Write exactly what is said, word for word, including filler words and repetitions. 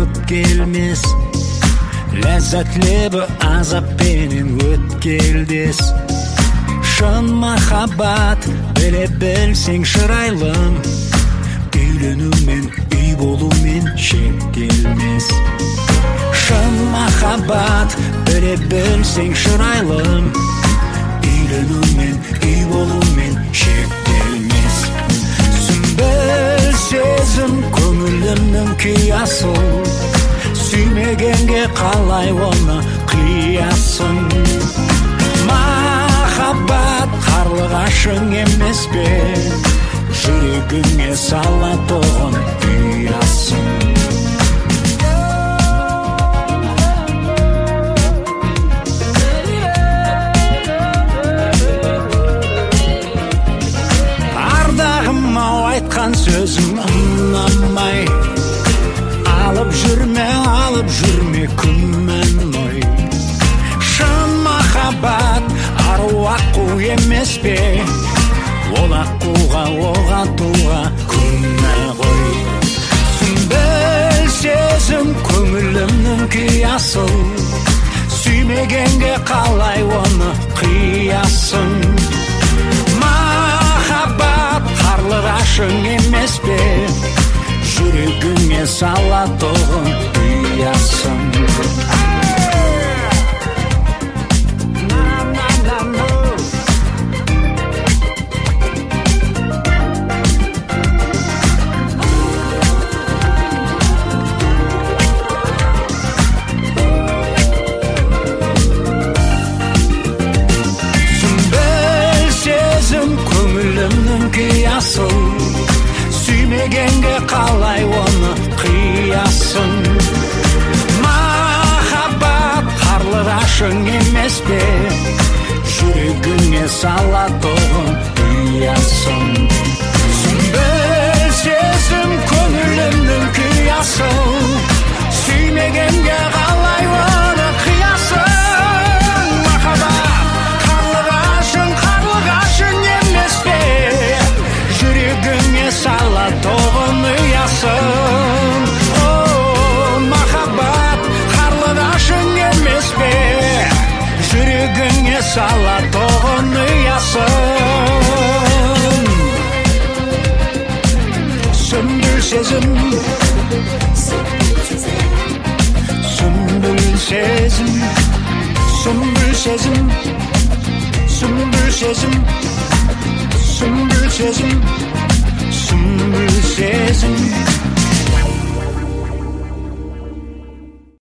өткелмес, ләззат лебі азаппенен өткелдес. Шын махаббат біле білсең шырайлым, үйленумен үй болумен шектелмес. Шын махаббат біле білсең шырайлым, үйленумен үй болумен шектелмес. Сүмбіл сезім көңілімнің күй асыл, сүймегенге қалай оны қиясың. Махаббат қарлығашың емес пе, жүрегіңе салатұғын ұясың. Ардағым-ау айтқан сөзім ұнамай, алып жүрме, алып жүрме күмән ой. Шын махаббат ару аққу емес пе, ол аққуға оқ атуға күнә ғой. Сүмбіл сезім көңілімнің күй асыл, сүймегенге қалай оны қиясың. Махаббат қарлығашың емес пе, жүрегіңе салатұғын ұясың. Көңілімнің күй асыл, сүймегенге қалай оны қиясың. Махаббат қарлығашың емес пе, жүрегіңе салатұғын ұясың. Сүмбіл сезім көңілімнің күй асыл, сүймегенге қалай оны қиясың. Салатұғын ұясың. О, махаббат қарлығашың емес пе, жүрегіңе салатұғын ұясың. Сүмбіл сезім, сүмбіл сезім, сүмбіл сезім, сүмбіл сезім, сүмбіл сезім.